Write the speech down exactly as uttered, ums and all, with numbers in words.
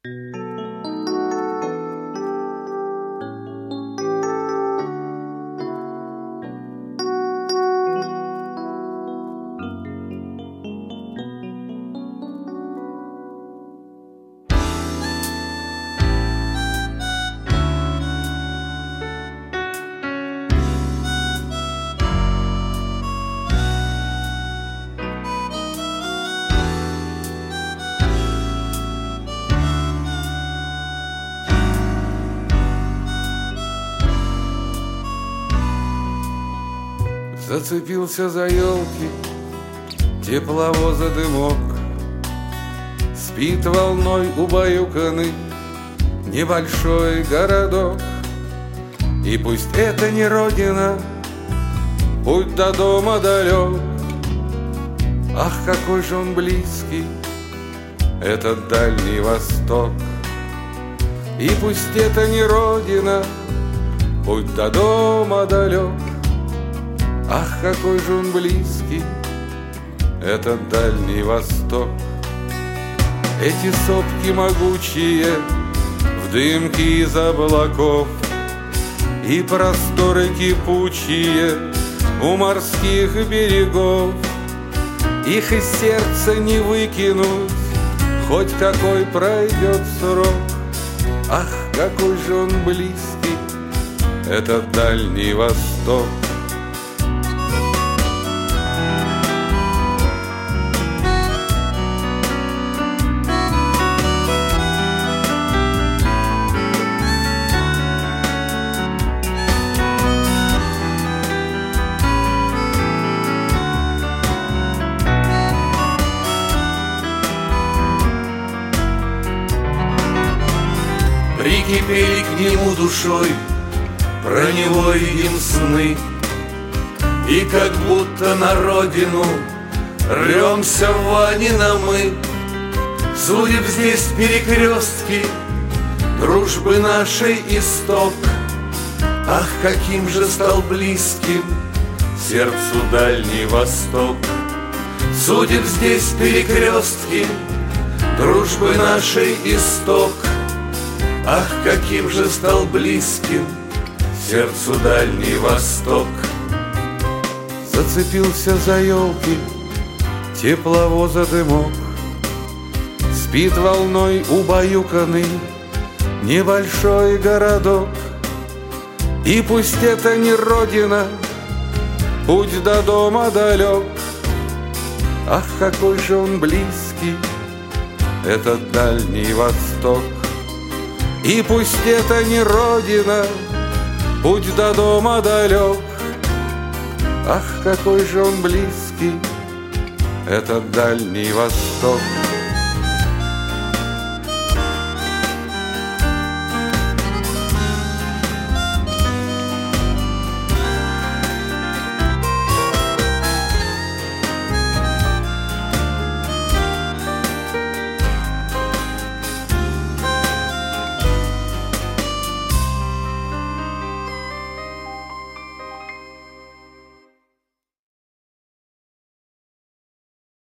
Зацепился за елки тепловоза дымок, спит волной убаюканный небольшой городок. И пусть это не родина, путь до дома далек, ах, какой же он близкий, этот Дальний Восток. И пусть это не родина, путь до дома далек, ах, какой же он близкий, этот Дальний Восток. Эти сопки могучие в дымке из облаков и просторы кипучие у морских берегов. Их из сердца не выкинуть, хоть какой пройдет срок, ах, какой же он близкий, этот Дальний Восток. Прикипели к нему душой, про него видим сны, и как будто на родину рвемся в Ванино мы. Судеб здесь перекрестки, дружбы нашей исток, ах, каким же стал близким сердцу Дальний Восток. Судеб здесь перекрестки, дружбы нашей исток, ах, каким же стал близким сердцу Дальний Восток. Зацепился за елки тепловоза дымок, спит волной убаюканный небольшой городок. И пусть это не родина, путь до дома далек, ах, какой же он близкий, этот Дальний Восток. И пусть это не родина, путь до дома далек, ах, какой же он близкий, этот Дальний Восток.